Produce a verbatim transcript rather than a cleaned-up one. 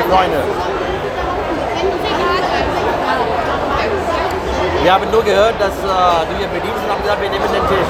Freunde. Wir haben nur gehört, dass äh, du hier bedienst und haben gesagt, wir nehmen den Tisch.